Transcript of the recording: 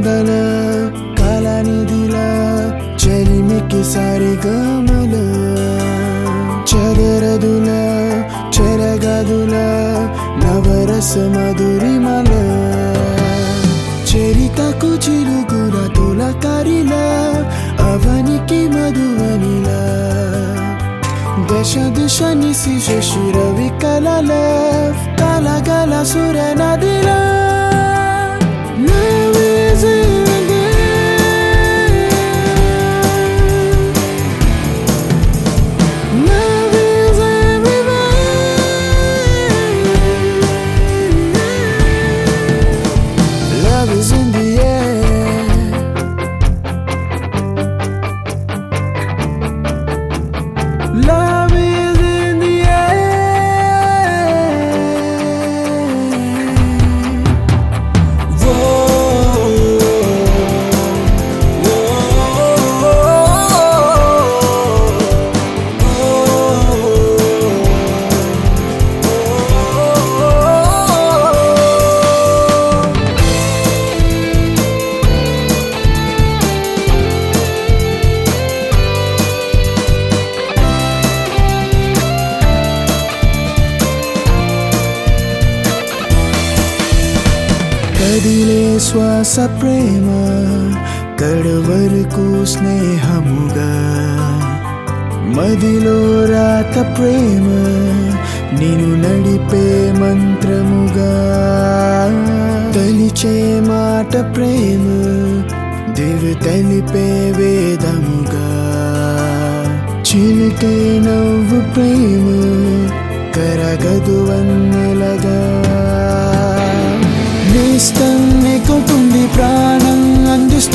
మొదల కళనిధిల చెలిమికి సరిగమల చెదరదుల చెరగదుల నవరస మధురిమల చరితకు చిలుగుల తులకరిల అవనికి మధువనిల దశ దిశ నిశి శశిర వికలల కలగల సుర నదిల Love is in the air. Whoa, కదిలే శ్వాస ప్రేమ కడవరకు స్నేహముగా మదిలో రాత ప్రేమ నిన్ను నడిపే మంత్రముగా తలిచే మాట ప్రేమ దివి తెలిపే వేదముగా చిలికే నవ్వు ప్రేమ కరగదు వన్నెలగా నేస్తం ఎక్కుతుంది ప్రాణం అందిస్తుంది